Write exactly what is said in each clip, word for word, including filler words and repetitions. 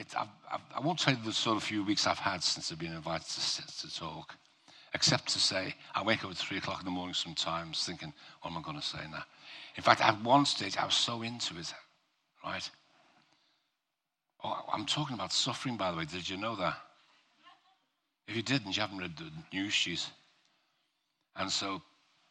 I've, I've, I won't tell you the sort of few weeks I've had since I've been invited to, sit, to talk, except to say I wake up at three o'clock in the morning sometimes thinking, what am I going to say now? In fact, at one stage, I was so into it, right? Oh, I'm talking about suffering, by the way. Did you know that? If you didn't, you haven't read the news sheet. And so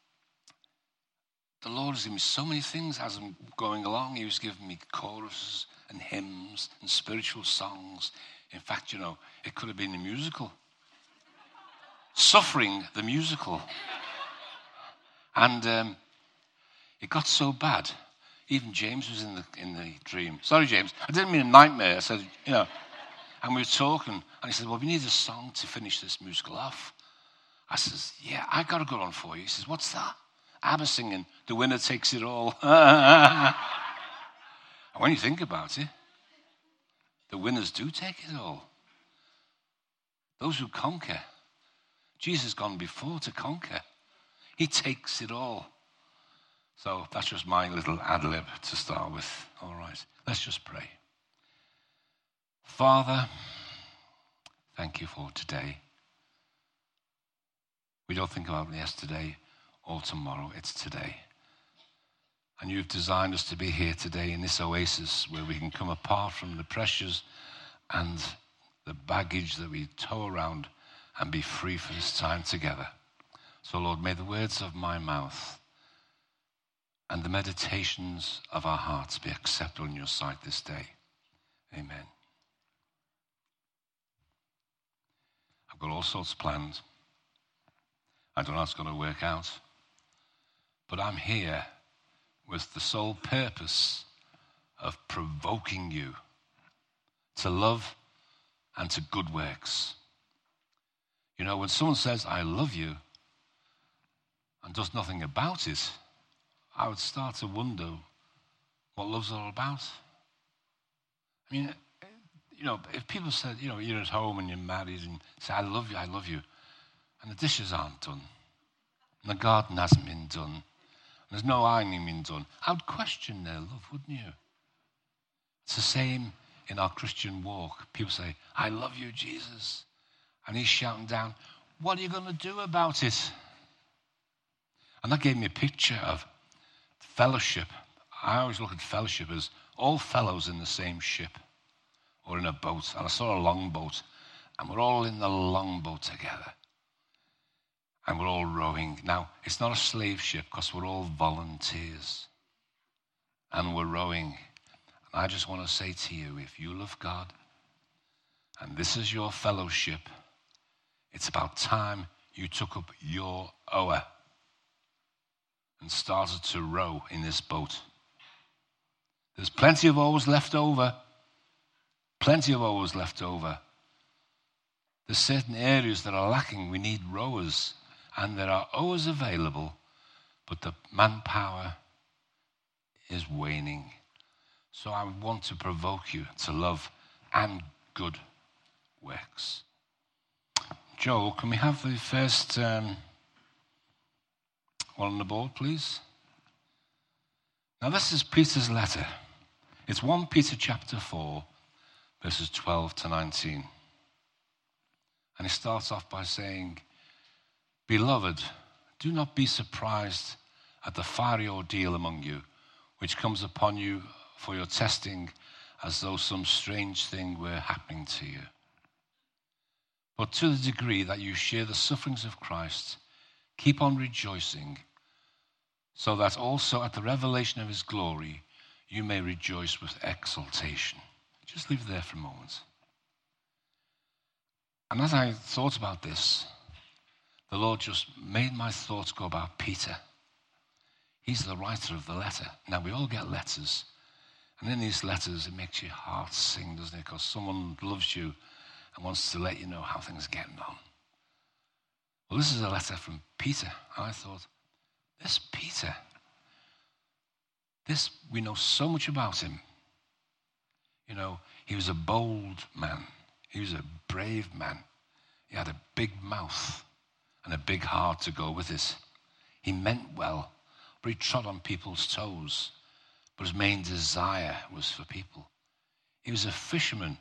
the Lord has given me so many things as I'm going along. He was giving me choruses and hymns and spiritual songs. In fact, you know, it could have been a musical. Suffering, the musical. And um, it got so bad. Even James was in the in the dream. Sorry, James. I didn't mean a nightmare. I said, you know. And we were talking. And he said, well, we need a song to finish this musical off. I says, yeah, I got a good one for you. He says, what's that? ABBA singing, The Winner Takes It All. And when you think about it, the winners do take it all. Those who conquer. Jesus has gone before to conquer. He takes it all. So that's just my little ad-lib to start with. All right, let's just pray. Father, thank you for today. We don't think about yesterday or tomorrow. It's today. And you've designed us to be here today in this oasis where we can come apart from the pressures and the baggage that we tow around and be free for this time together. So, Lord, may the words of my mouth and the meditations of our hearts be acceptable in your sight this day. Amen. I've got all sorts planned. I don't know how it's going to work out. But I'm here with the sole purpose of provoking you to love and to good works. You know, when someone says, I love you, and does nothing about it, I would start to wonder what love's all about. I mean, you know, if people said, you know, you're at home and you're married and say, I love you, I love you, and the dishes aren't done, and the garden hasn't been done, and there's no ironing been done, I would question their love, wouldn't you? It's the same in our Christian walk. People say, I love you, Jesus. And he's shouting down, what are you going to do about it? And that gave me a picture of fellowship. I always look at fellowship as all fellows in the same ship or in a boat. And I saw a longboat, and we're all in the longboat together. And we're all rowing. Now, it's not a slave ship because we're all volunteers. And we're rowing. And I just want to say to you, if you love God, and this is your fellowship, it's about time you took up your oar and started to row in this boat. There's plenty of oars left over. Plenty of oars left over. There's certain areas that are lacking. We need rowers. And there are oars available, but the manpower is waning. So I want to provoke you to love and good works. Joel, can we have the first um, one on the board, please? Now, this is Peter's letter. It's First Peter chapter four, verses twelve to nineteen. And he starts off by saying, Beloved, do not be surprised at the fiery ordeal among you, which comes upon you for your testing, as though some strange thing were happening to you. But to the degree that you share the sufferings of Christ, keep on rejoicing, so that also at the revelation of his glory you may rejoice with exultation. Just leave it there for a moment. And as I thought about this, the Lord just made my thoughts go about Peter. He's the writer of the letter. Now, we all get letters. And in these letters, it makes your heart sing, doesn't it? Because someone loves you and wants to let you know how things are getting on. Well, this is a letter from Peter. And I thought, this Peter, this, we know so much about him. You know, he was a bold man. He was a brave man. He had a big mouth and a big heart to go with it. He meant well, but he trod on people's toes. But his main desire was for people. He was a fisherman,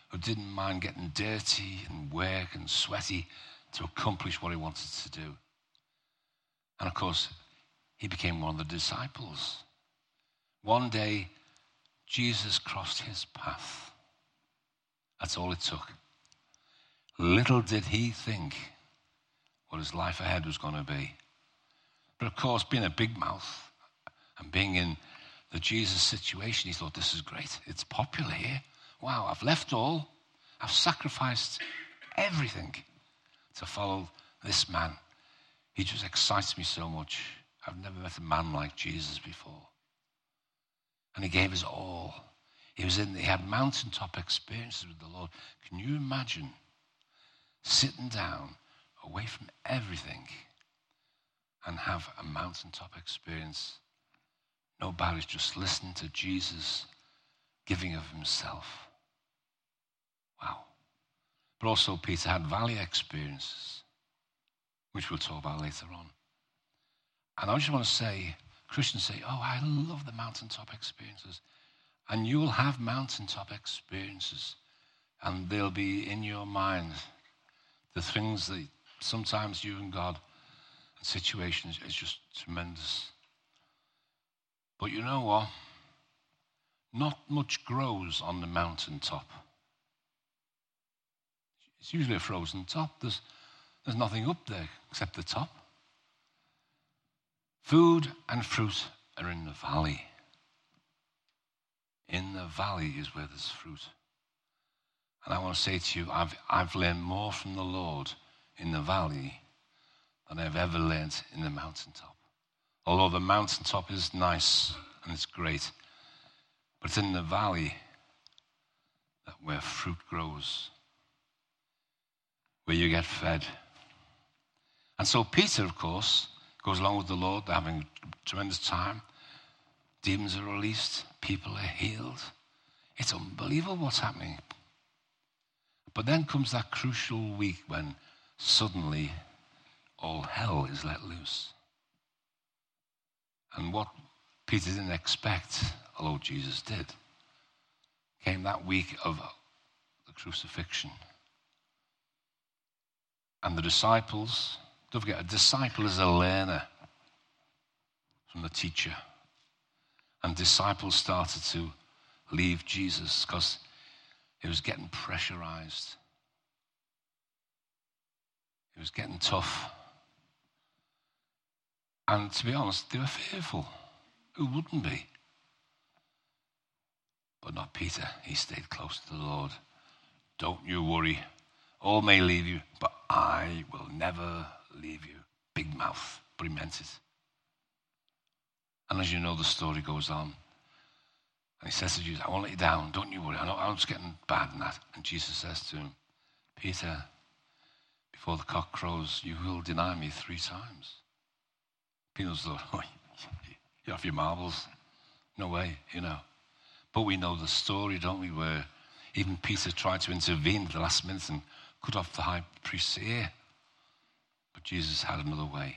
who didn't mind getting dirty and work and sweaty to accomplish what he wanted to do. And of course, he became one of the disciples. One day, Jesus crossed his path. That's all it took. Little did he think what his life ahead was going to be. But of course, being a big mouth and being in the Jesus situation, he thought, this is great. It's popular here. Wow, I've left all. I've sacrificed everything to follow this man. He just excites me so much. I've never met a man like Jesus before. And he gave his all. He was in, he had mountaintop experiences with the Lord. Can you imagine sitting down away from everything and have a mountaintop experience? No barriers, just listening to Jesus giving of himself. Wow. But also Peter had valley experiences, which we'll talk about later on. And I just want to say, Christians say, oh, I love the mountaintop experiences. And you will have mountaintop experiences. And they'll be in your mind. The things that sometimes you and God and situations is just tremendous. But you know what? Not much grows on the mountaintop. It's usually a frozen top. There's, there's nothing up there except the top. Food and fruit are in the valley. In the valley is where there's fruit. And I want to say to you, I've, I've learned more from the Lord in the valley than I've ever learned in the mountaintop. Although the mountaintop is nice and it's great, but it's in the valley that where fruit grows, where you get fed. And so Peter, of course, goes along with the Lord. They're having a tremendous time. Demons are released. People are healed. It's unbelievable what's happening. But then comes that crucial week when suddenly all hell is let loose. And what Peter didn't expect, although Jesus did, came that week of the crucifixion. And the disciples, don't forget, a disciple is a learner from the teacher. And disciples started to leave Jesus because it was getting pressurized. It was getting tough. And to be honest, they were fearful. Who wouldn't be? But not Peter. He stayed close to the Lord. Don't you worry. All may leave you, but I will never leave you. Big mouth, but he meant it. And as you know, the story goes on. And he says to Jesus, I won't let you down. Don't you worry. I know I'm just getting bad in that. And Jesus says to him, Peter, before the cock crows, you will deny me three times. Peter thought, oh, you're off your marbles. No way, you know. But we know the story, don't we, where even Peter tried to intervene at the last minute and cut off the high priest's ear. But Jesus had another way.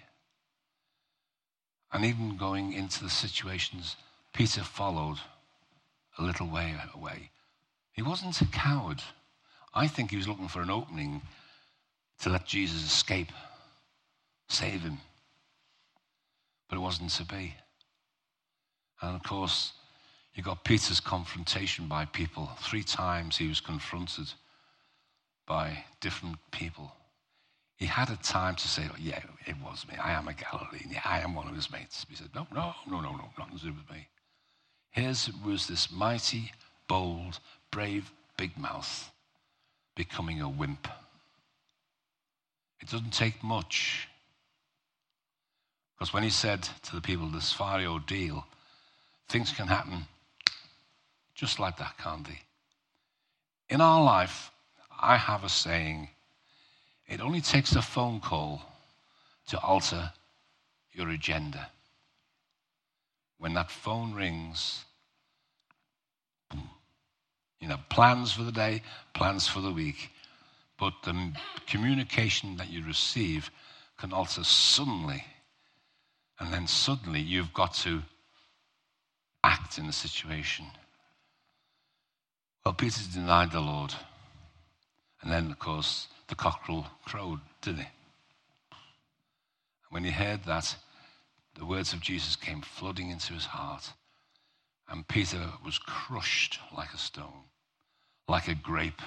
And even going into the situations, Peter followed a little way away. He wasn't a coward. I think he was looking for an opening to let Jesus escape, save him. But it wasn't to be. And of course, you got Peter's confrontation by people. Three times he was confronted by different people. He had a time to say, oh, yeah, it was me. I am a Galilean. Yeah, I am one of his mates. He said, no, no, no, no, no, nothing to do with me. His was this mighty, bold, brave, big mouth becoming a wimp. It doesn't take much. Because when he said to the people, this fiery ordeal, things can happen just like that, can't they? In our life, I have a saying, it only takes a phone call to alter your agenda. When that phone rings, boom, you know, plans for the day, plans for the week, but the communication that you receive can alter suddenly, and then suddenly you've got to act in the situation. Well, Peter denied the Lord And then, of course, the cockerel crowed, didn't it? When he heard that, the words of Jesus came flooding into his heart. And Peter was crushed like a stone, like a grape.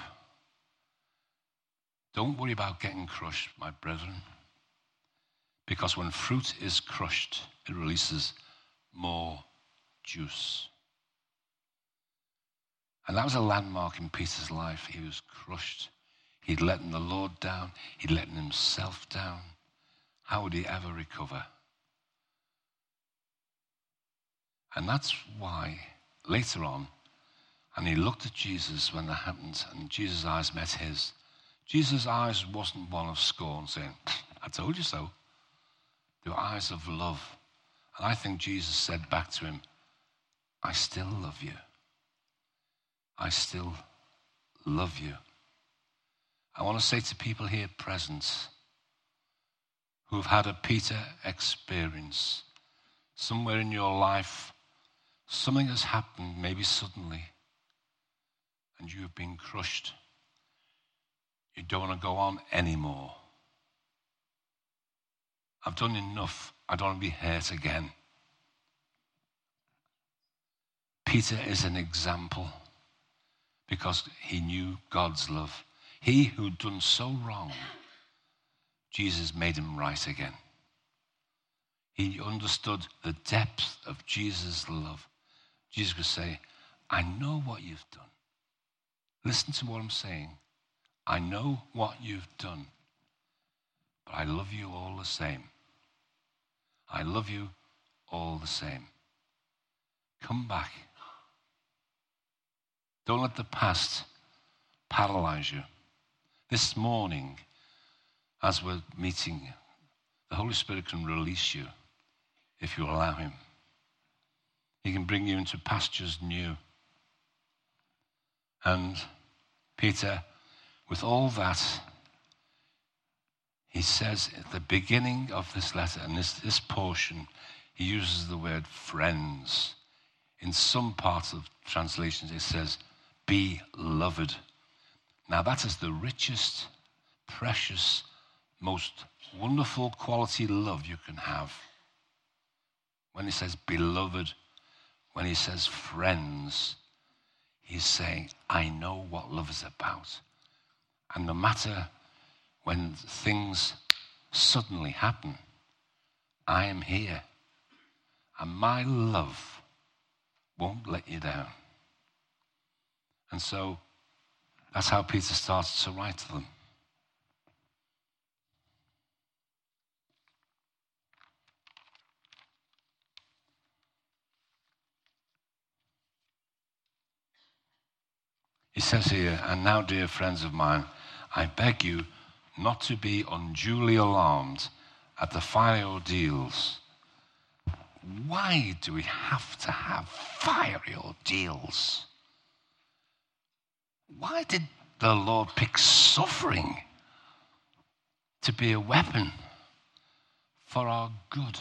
Don't worry about getting crushed, my brethren. Because when fruit is crushed, it releases more juice. And that was a landmark in Peter's life. He was crushed. He'd letting the Lord down. He'd letting himself down. How would he ever recover? And that's why later on, and he looked at Jesus when that happened, and Jesus' eyes met his. Jesus' eyes wasn't one of scorn saying, I told you so. They were eyes of love. And I think Jesus said back to him, I still love you. I still love you. I want to say to people here present who have had a Peter experience, somewhere in your life, something has happened, maybe suddenly, and you've been crushed. You don't want to go on anymore. I've done enough. I don't want to be hurt again. Peter is an example because he knew God's love. He who'd done so wrong, Jesus made him right again. He understood the depth of Jesus' love. Jesus would say, I know what you've done. Listen to what I'm saying. I know what you've done, but I love you all the same. I love you all the same. Come back. Don't let the past paralyze you. This morning, as we're meeting, the Holy Spirit can release you if you allow him. He can bring you into pastures new. And Peter, with all that, he says at the beginning of this letter, and this, this portion, he uses the word friends. In some parts of translations, it says, beloved. Now that is the richest, precious, most wonderful quality love you can have. When he says beloved, when he says friends, he's saying, I know what love is about. And no matter when things suddenly happen, I am here. And my love won't let you down. And so that's how Peter starts to write to them. He says here, and now, dear friends of mine, I beg you not to be unduly alarmed at the fiery ordeals. Why do we have to have fiery ordeals? Why did the Lord pick suffering to be a weapon for our good?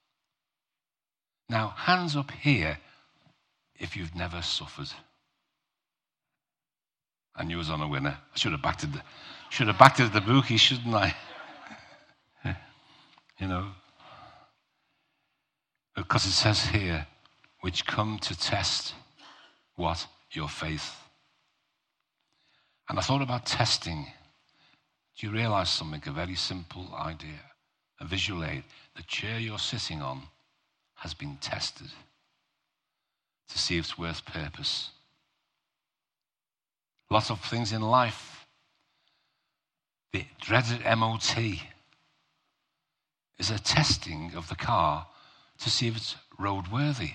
Now, hands up here if you've never suffered. I knew I was on a winner. I should have backed it. Should have backed it at the bookie, shouldn't I? You know, because it says here, which come to test what? Your faith. And I thought about testing. Do you realize something? A very simple idea, a visual aid. The chair you're sitting on has been tested to see if it's worth purpose. Lots of things in life. The dreaded M O T is a testing of the car to see if it's roadworthy.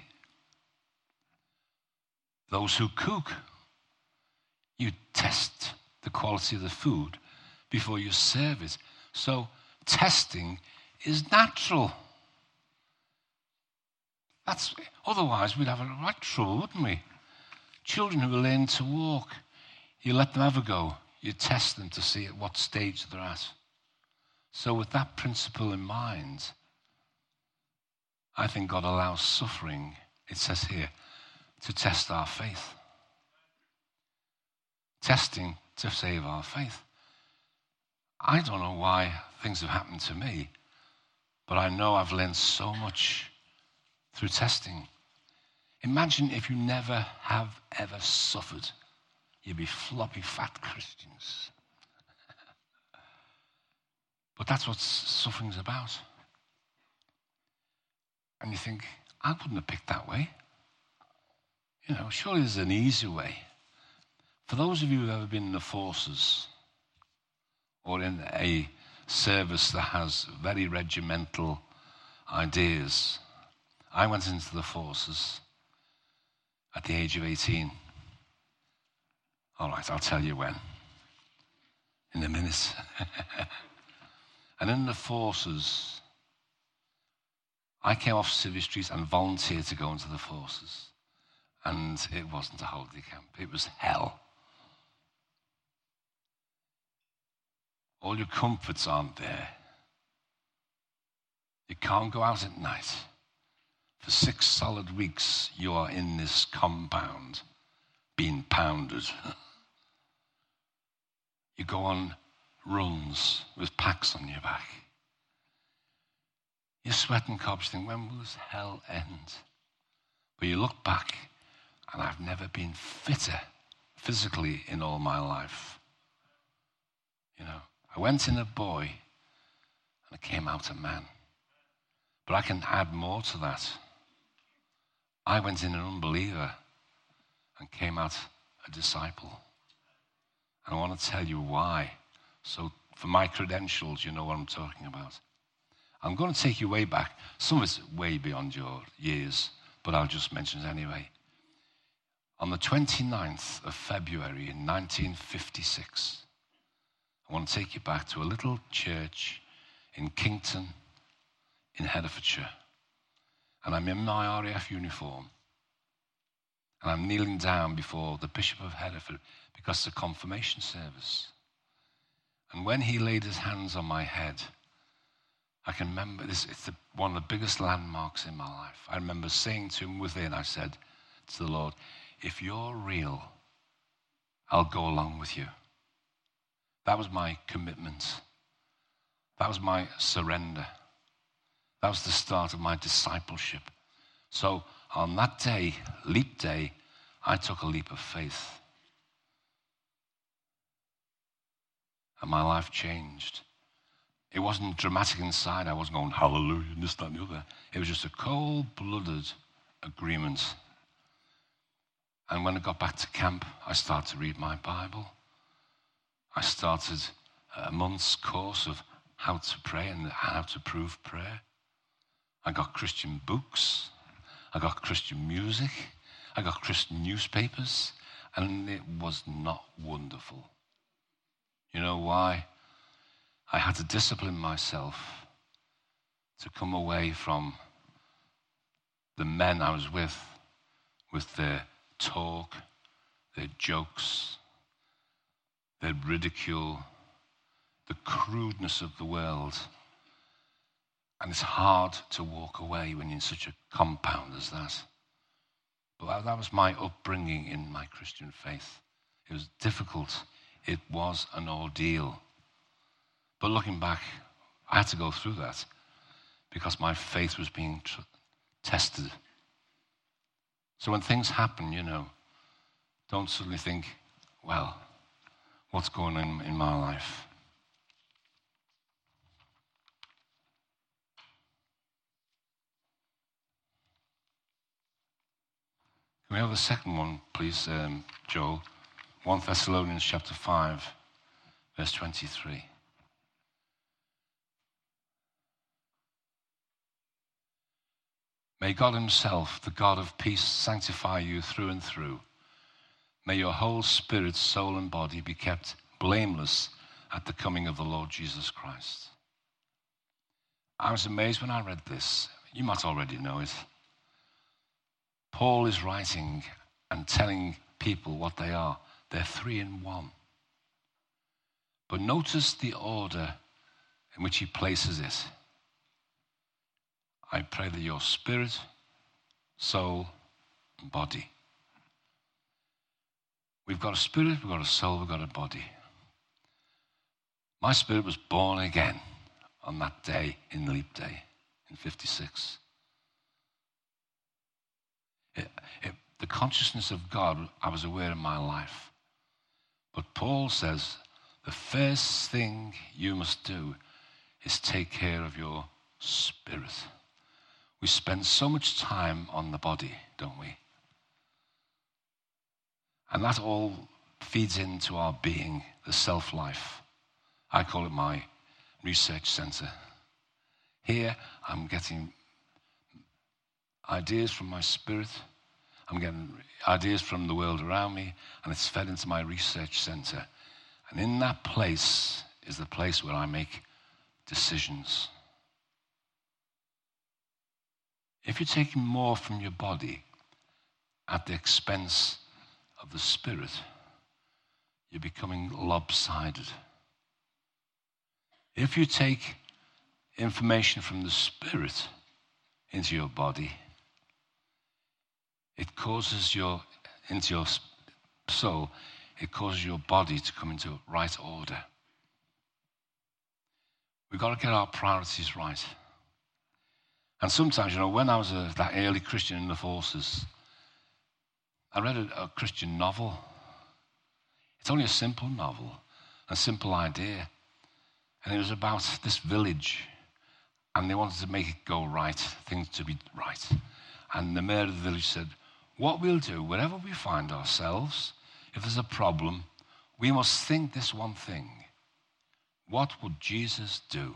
Those who cook, you test the quality of the food before you serve it. So testing is natural. That's, otherwise we'd have a right trouble, wouldn't we? Children who are learning to walk, you let them have a go. You test them to see at what stage they're at. So with that principle in mind, I think God allows suffering, it says here, to test our faith. Testing to save our faith. I don't know why things have happened to me, but I know I've learned so much through testing. Imagine if you never have ever suffered. You'd be floppy, fat Christians. But that's what suffering's about. And you think, I wouldn't have picked that way. You know, surely there's an easy way. For those of you who've ever been in the forces or in a service that has very regimental ideas, I went into the forces at the age of eighteen. All right, I'll tell you when. In a minute. And in the forces, I came off Civvy Street and volunteered to go into the forces. And it wasn't a holiday camp. It was hell. All your comforts aren't there. You can't go out at night. For six solid weeks, you are in this compound being pounded. You go on runs with packs on your back. You're sweating cobs, think, when will this hell end? But you look back, and I've never been fitter physically in all my life. You know, I went in a boy, and I came out a man. But I can add more to that. I went in an unbeliever and came out a disciple. And I want to tell you why. So for my credentials, you know what I'm talking about. I'm going to take you way back. Some of it's way beyond your years, but I'll just mention it anyway. On the twenty-ninth of February in nineteen fifty-six, I want to take you back to a little church in Kington in Herefordshire. And I'm in my R A F uniform. And I'm kneeling down before the Bishop of Hereford because it's a confirmation service. And when he laid his hands on my head, I can remember this, it's the, one of the biggest landmarks in my life. I remember saying to him within, I said to the Lord, if you're real, I'll go along with you. That was my commitment. That was my surrender. That was the start of my discipleship. So on that day, leap day, I took a leap of faith. And my life changed. It wasn't dramatic inside. I wasn't going, hallelujah, and this, that, and the other. It was just a cold-blooded agreement. And when I got back to camp, I started to read my Bible. I started a month's course of how to pray and how to prove prayer. I got Christian books. I got Christian music. I got Christian newspapers. And it was not wonderful. You know why? I had to discipline myself to come away from the men I was with, with their talk, their jokes, their ridicule, the crudeness of the world. And it's hard to walk away when you're in such a compound as that. But that was my upbringing in my Christian faith. It was difficult. It was an ordeal. But looking back, I had to go through that because my faith was being tr- tested. So when things happen, you know, don't suddenly think, well, what's going on in my life? Can we have the second one, please, um, Joel? First Thessalonians chapter five, verse twenty-three. May God himself, the God of peace, sanctify you through and through. May your whole spirit, soul, and body be kept blameless at the coming of the Lord Jesus Christ. I was amazed when I read this. You might already know it. Paul is writing and telling people what they are. They're three in one. But notice the order in which he places it. I pray that your spirit, soul, and body. We've got a spirit, we've got a soul, we've got a body. My spirit was born again on that day, in Leap Day, in fifty-six. It, it, the consciousness of God, I was aware in my life. But Paul says, the first thing you must do is take care of your spirit. We spend so much time on the body, don't we? And that all feeds into our being, the self-life. I call it my research center. Here, I'm getting ideas from my spirit. I'm getting ideas from the world around me, and it's fed into my research center. And in that place is the place where I make decisions. If you're taking more from your body at the expense of the spirit, you're becoming lopsided. If you take information from the spirit into your body, it causes your, into your soul, it causes your body to come into right order. We've got to get our priorities right. And sometimes, you know, when I was a, that early Christian in the forces, I read a, a Christian novel. It's only a simple novel, a simple idea. And it was about this village, and they wanted to make it go right, things to be right. And the mayor of the village said, what we'll do, wherever we find ourselves, if there's a problem, we must think this one thing. What would Jesus do?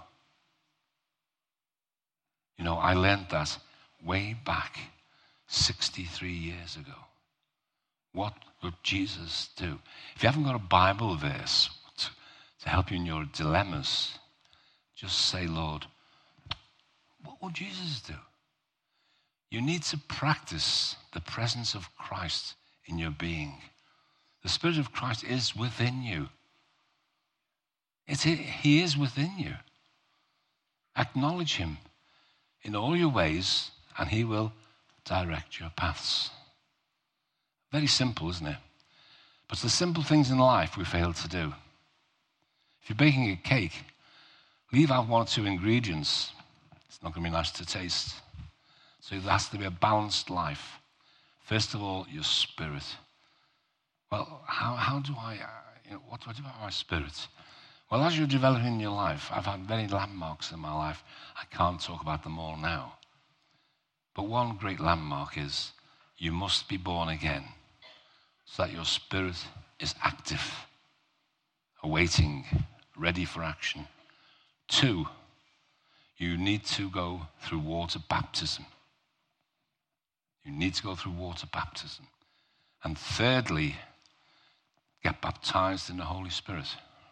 You know, I learned that way back sixty-three years ago. What would Jesus do? If you haven't got a Bible verse to, to help you in your dilemmas, just say, Lord, what would Jesus do? You need to practice the presence of Christ in your being. The Spirit of Christ is within you. It's, he is within you. Acknowledge him in all your ways, and he will direct your paths. Very simple, isn't it? But it's the simple things in life we fail to do. If you're baking a cake, leave out one or two ingredients. It's not going to be nice to taste. So there has to be a balanced life. First of all, your spirit. Well, how, how do I, uh, you know, what, what about my spirit? Well, as you're developing your life, I've had many landmarks in my life. I can't talk about them all now. But one great landmark is you must be born again so that your spirit is active, awaiting, ready for action. Two, you need to go through water baptism. You need to go through water baptism. And thirdly, get baptized in the Holy Spirit.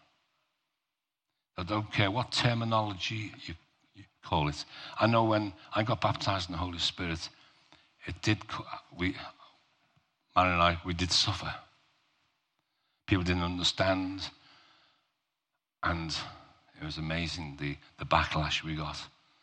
I don't care what terminology you, you call it. I know when I got baptized in the Holy Spirit, it did, we, Mary and I, we did suffer. People didn't understand, and it was amazing, the, the backlash we got.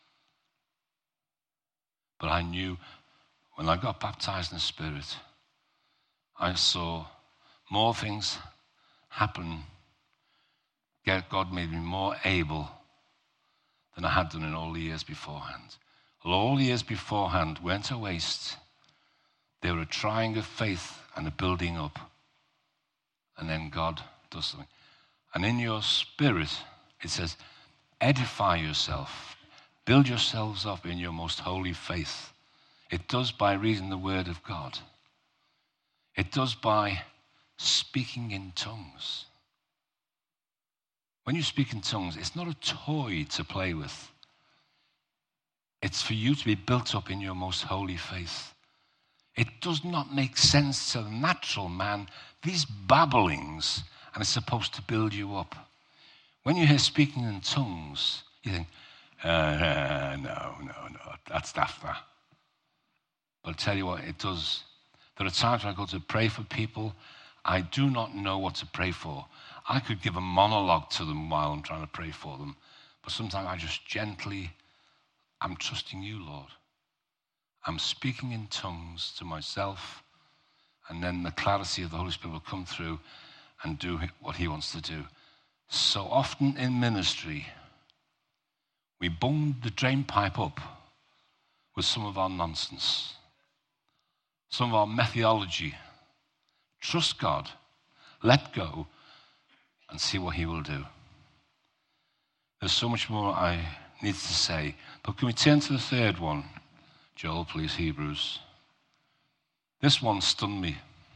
But I knew when I got baptized in the Spirit, I saw more things happen. God made me more able than I had done in all the years beforehand. All the years beforehand went to waste. They were a trying of faith and a building up. And then God does something. And in your spirit, it says, edify yourself. Build yourselves up in your most holy faith. It does by reading the word of God. It does by speaking in tongues. When you speak in tongues, it's not a toy to play with. It's for you to be built up in your most holy faith. It does not make sense to the natural man, these babblings, and it's supposed to build you up. When you hear speaking in tongues, you think, uh, uh, no, no, no, that's daft. That. But I'll tell you what, it does. There are times when I go to pray for people, I do not know what to pray for. I could give a monologue to them while I'm trying to pray for them. But sometimes I just gently, I'm trusting you, Lord. I'm speaking in tongues to myself and then the clarity of the Holy Spirit will come through and do what he wants to do. So often in ministry, we bung the drain pipe up with some of our nonsense, some of our methodology. Trust God, let go, and see what he will do. There's so much more I need to say, but can we turn to the third one? Joel, please, Hebrews. This one stunned me.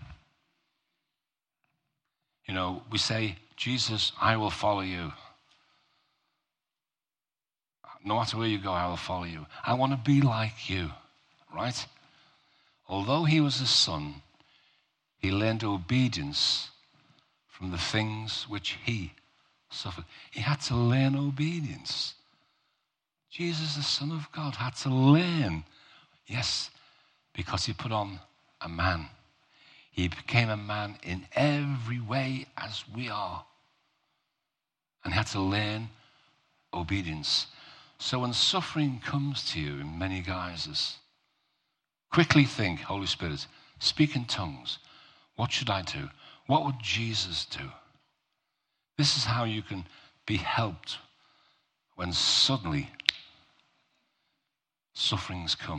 You know, we say, Jesus, I will follow you. No matter where you go, I will follow you. I want to be like you, right? Although he was a son, he learned obedience from the things which he suffered. He had to learn obedience. Jesus, the Son of God, had to learn. Yes, because he put on a man. He became a man in every way as we are. And had to learn obedience. So when suffering comes to you in many guises, quickly think, Holy Spirit, speak in tongues. What should I do? What would Jesus do? This is how you can be helped when suddenly sufferings come.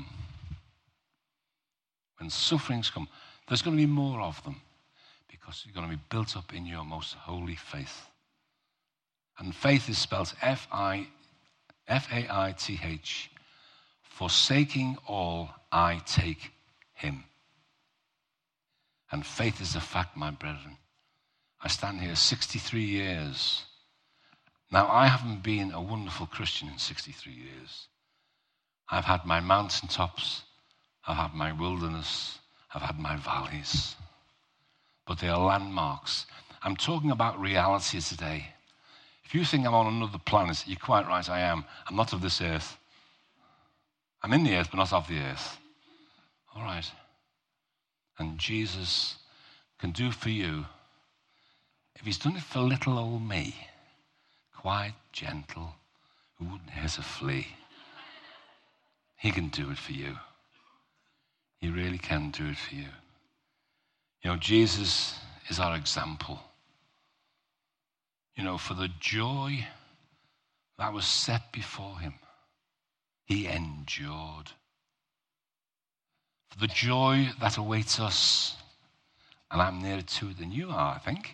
When sufferings come, there's going to be more of them because you're going to be built up in your most holy faith. And faith is spelled F I, F A I T H. Forsaking all, I take him. And faith is a fact, my brethren. I stand here sixty-three years. Now, I haven't been a wonderful Christian in sixty-three years. I've had my mountaintops, I've had my wilderness, I've had my valleys. But they are landmarks. I'm talking about reality today. If you think I'm on another planet, you're quite right, I am. I'm not of this earth. I'm in the earth, but not of the earth. All right. And Jesus can do for you, if he's done it for little old me, quiet, gentle, who wouldn't hurt a flea, he can do it for you. He really can do it for you. You know, Jesus is our example. You know, for the joy that was set before him, he endured. For the joy that awaits us, and I'm nearer to it than you are, I think,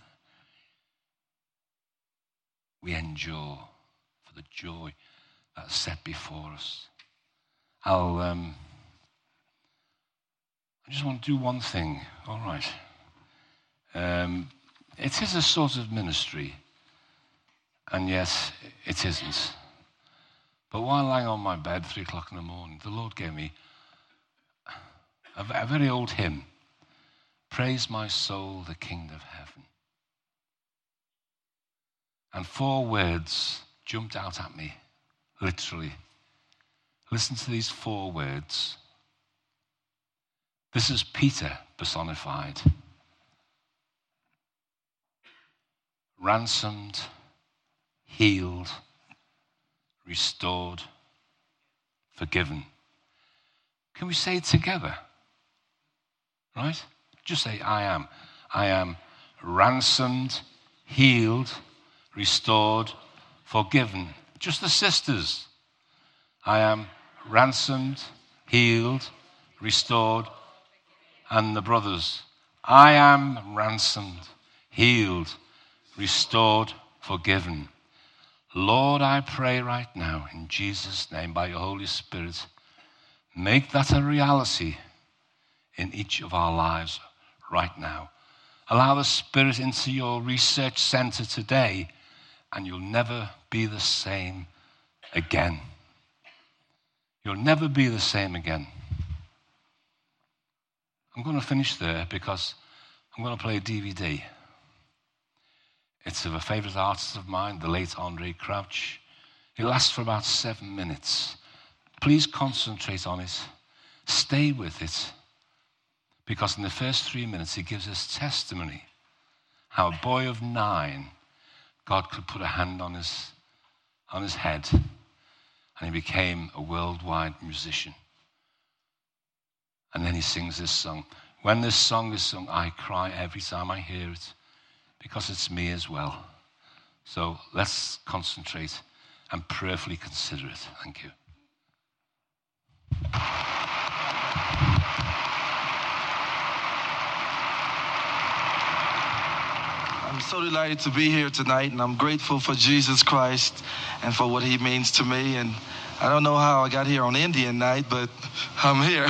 we endure for the joy that's set before us. I'll, um, I just want to do one thing, all right. Um, it is a sort of ministry, and yet it isn't. But while lying on my bed, three o'clock in the morning, the Lord gave me a, a very old hymn. Praise my soul, the King of heaven. And four words jumped out at me, literally. Listen to these four words. This is Peter personified. Ransomed, healed, restored, forgiven. Can we say it together? Right? Just say, I am. I am ransomed, healed, restored, forgiven. Just the sisters. I am ransomed, healed, restored, and the brothers. I am ransomed, healed, restored, forgiven. Lord, I pray right now in Jesus' name by your Holy Spirit, make that a reality in each of our lives right now. Allow the Spirit into your research center today, and you'll never be the same again. You'll never be the same again. I'm going to finish there because I'm going to play a D V D. It's of a favorite artist of mine, the late Andre Crouch. It lasts for about seven minutes. Please concentrate on it. Stay with it. Because in the first three minutes, he gives us testimony how a boy of nine, God could put a hand on his, on his head, and he became a worldwide musician. And then he sings this song. When this song is sung, I cry every time I hear it because it's me as well. So let's concentrate and prayerfully consider it. Thank you. I'm so delighted to be here tonight, and I'm grateful for Jesus Christ and for what he means to me. And I don't know how I got here on Indian night, but I'm here.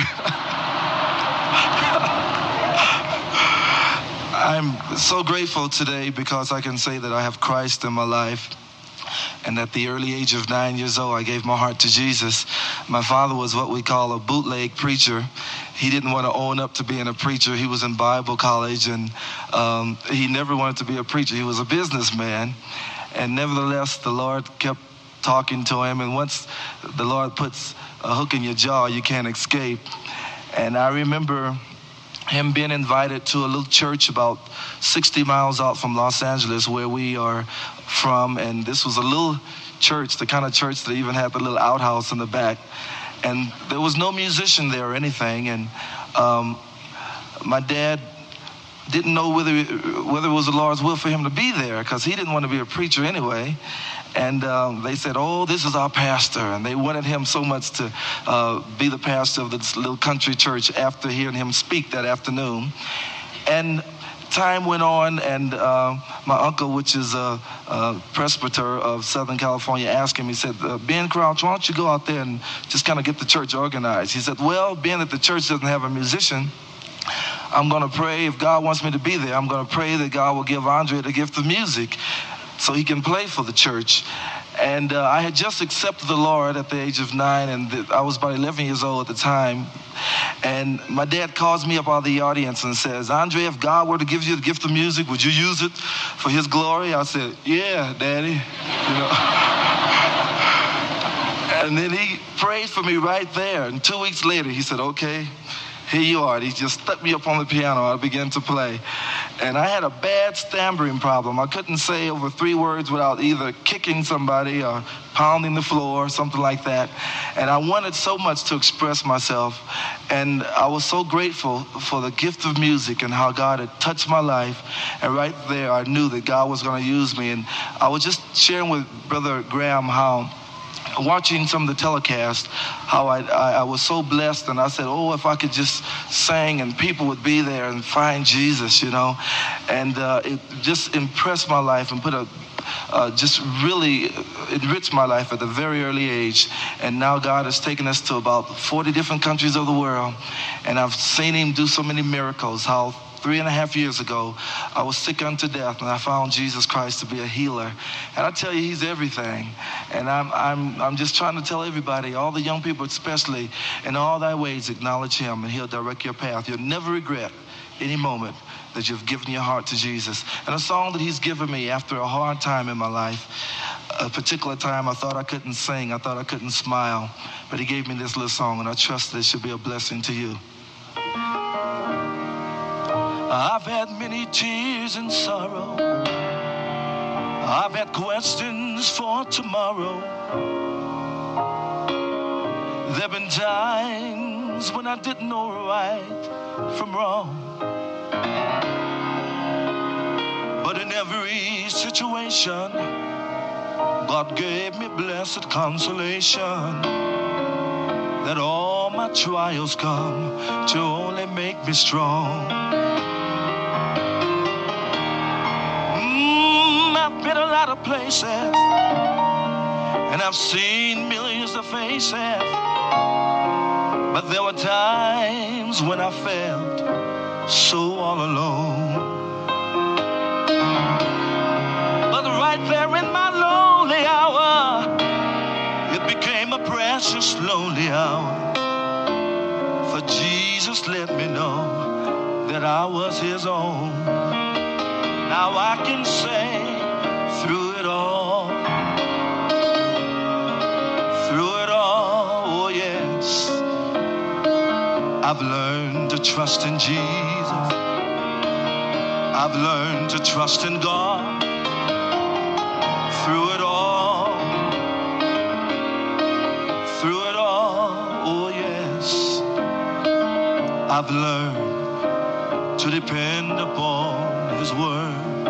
I'm so grateful today because I can say that I have Christ in my life. And at the early age of nine years old, I gave my heart to Jesus. My father was what we call a bootleg preacher. He didn't want to own up to being a preacher. He was in Bible college, and um, he never wanted to be a preacher. He was a businessman. And nevertheless, the Lord kept talking to him. And once the Lord puts a hook in your jaw, you can't escape. And I remember him being invited to a little church about sixty miles out from Los Angeles, where we are from. And this was a little church, the kind of church that even had the little outhouse in the back. And there was no musician there or anything. And um, my dad didn't know whether, whether it was the Lord's will for him to be there, because he didn't want to be a preacher anyway. And um, they said, oh, this is our pastor. And they wanted him so much to uh, be the pastor of this little country church after hearing him speak that afternoon. And time went on, and uh, my uncle, which is a, a presbyter of Southern California, asked him, he said, uh, Ben Crouch, why don't you go out there and just kind of get the church organized? He said, well, being that the church doesn't have a musician, I'm going to pray. If God wants me to be there, I'm going to pray that God will give Andre the gift of music so he can play for the church. And uh, I had just accepted the Lord at the age of nine, and th- I was about eleven years old at the time. And my dad calls me up out of the audience and says, Andre, if God were to give you the gift of music, would you use it for his glory? I said, yeah, Daddy. You know. And then he prayed for me right there. And two weeks later, he said, okay, here you are. He just stuck me up on the piano. I began to play. And I had a bad stammering problem. I couldn't say over three words without either kicking somebody or pounding the floor or something like that. And I wanted so much to express myself. And I was so grateful for the gift of music and how God had touched my life. And right there, I knew that God was going to use me. And I was just sharing with Brother Graham how watching some of the telecast, how I, I, I was so blessed, and I said, oh, if I could just sing and people would be there and find Jesus, you know. And uh, it just impressed my life and put a, uh, just really enriched my life at a very early age. And now God has taken us to about forty different countries of the world, and I've seen him do so many miracles, how Three and a half years ago, I was sick unto death, and I found Jesus Christ to be a healer. And I tell you, he's everything. And I'm, I'm, I'm just trying to tell everybody, all the young people especially, in all thy ways acknowledge him, and he'll direct your path. You'll never regret any moment that you've given your heart to Jesus. And a song that he's given me after a hard time in my life, a particular time I thought I couldn't sing, I thought I couldn't smile, but he gave me this little song, and I trust that it should be a blessing to you. I've had many tears and sorrow. I've had questions for tomorrow. There've been times when I didn't know right from wrong. But in every situation, God gave me blessed consolation that all my trials come to only make me strong. Been a lot of places, and I've seen millions of faces, but there were times when I felt so all alone. But right there in my lonely hour, it became a precious lonely hour, for Jesus let me know that I was his own. Now I can say, through it all, through it all, oh yes, I've learned to trust in Jesus. I've learned to trust in God. Through it all, through it all, oh yes, I've learned to depend upon his word.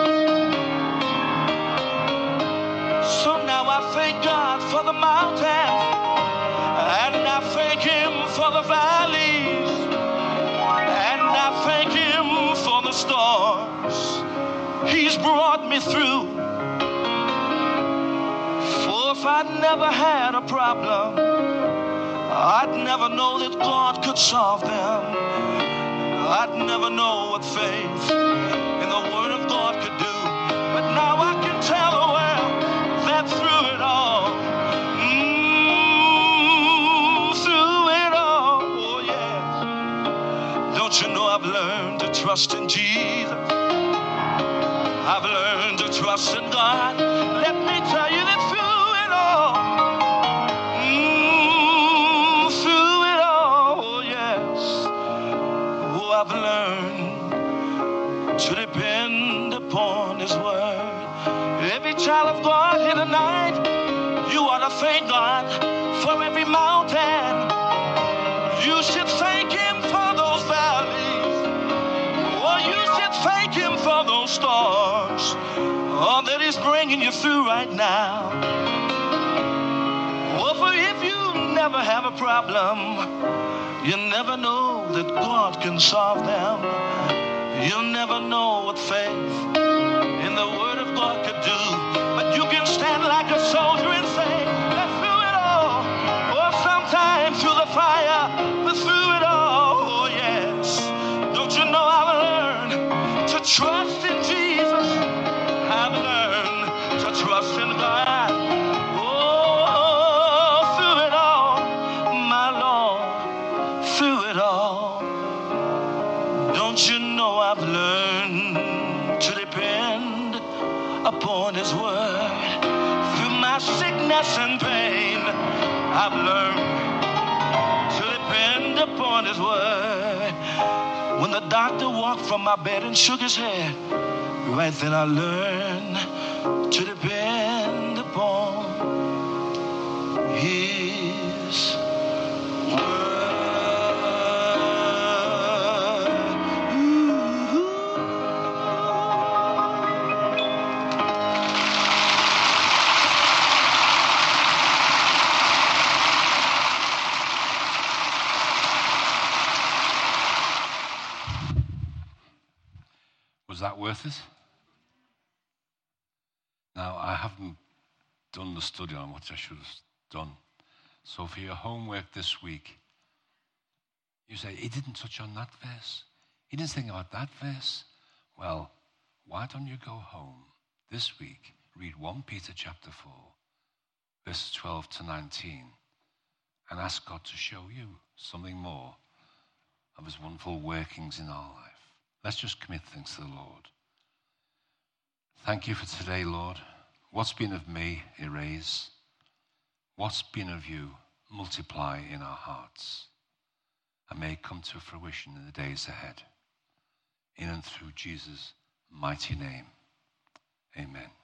So now I thank God for the mountains, and I thank him for the valleys, and I thank him for the storms he's brought me through. For if I'd never had a problem, I'd never know that God could solve them. I'd never know what faith in the Word of God could do. But now I can tell the world that through it all, mm, through it all, oh yes. Don't you know I've learned to trust in Jesus? I've learned to trust in God. Let me tell you that through it all, mm, through it all, oh yes, oh I've learned to depend upon his word. Every child of God here tonight, you ought to thank God for every mountain. You should thank him for those valleys. Or you should thank him for those storms, oh, that he's bringing you through right now. Oh, for if you never have a problem, you never know that God can solve them. You'll never know what faith in the Word of God could do. But you can stand like a soldier and say that through it all, or sometimes through the fire, but through it all, oh yes. Don't you know I've learned to trust in Jesus? I've learned to trust in God. Oh, through it all, my Lord, through it all. Don't you know I've learned to depend upon his word? Through my sickness and pain, I've learned to depend upon his word. When the doctor walked from my bed and shook his head, right then I learned to depend upon his word. Was that worth it? Now, I haven't done the study on what I should have done. So for your homework this week, you say, he didn't touch on that verse. He didn't think about that verse. Well, why don't you go home this week, read First Peter chapter four, verses twelve to nineteen, and ask God to show you something more of his wonderful workings in our life. Let's just commit things to the Lord. Thank you for today, Lord. What's been of me, erase. What's been of you, multiply in our hearts, and may it come to fruition in the days ahead. In and through Jesus' mighty name. Amen.